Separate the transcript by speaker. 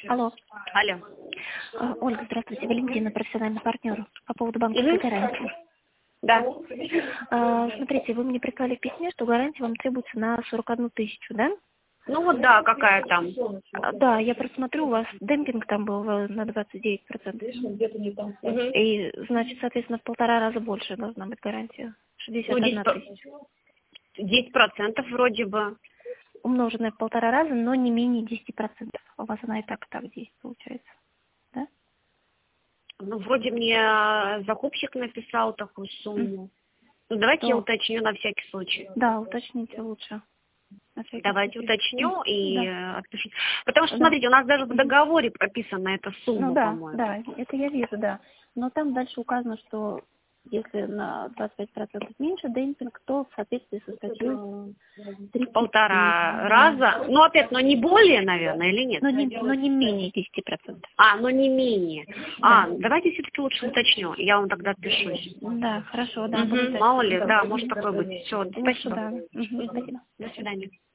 Speaker 1: Алло.
Speaker 2: Алло.
Speaker 1: Ольга, здравствуйте. Валентина, профессиональный партнер по поводу банковской гарантии.
Speaker 2: Да.
Speaker 1: Смотрите, вы мне прислали в письме, что гарантия вам требуется на 41 тысячу, да?
Speaker 2: Ну вот да, какая там.
Speaker 1: Да, я просмотрю, у вас демпинг там был на 29%. И, значит, соответственно, в 1,5 раза больше должна быть гарантия. 61 тысяча.
Speaker 2: 10% вроде бы.
Speaker 1: Умноженная в 1,5 раза, но не менее 10%. У вас она и так 10 получается. Да?
Speaker 2: Ну, вроде мне закупщик написал такую сумму. Ну, давайте я уточню на всякий случай.
Speaker 1: Да, уточните лучше.
Speaker 2: Давайте уточню и отпишу. Потому что,
Speaker 1: Да.
Speaker 2: смотрите, у нас даже в договоре прописана эта сумма,
Speaker 1: Ну да,
Speaker 2: по-моему.
Speaker 1: да, это я вижу, да. Но там дальше указано, что если на 25% меньше демпинг, то в соответствии со статьей
Speaker 2: 1,5 раза. Ну, опять, но не более, наверное, или нет?
Speaker 1: Но не менее 10%.
Speaker 2: Но не менее. Давайте все-таки лучше уточню. Я вам тогда отпишусь.
Speaker 1: Да, хорошо, да.
Speaker 2: Мало ли, да, может такое быть. Все,
Speaker 1: Лучше,
Speaker 2: спасибо.
Speaker 1: да. Спасибо.
Speaker 2: До свидания.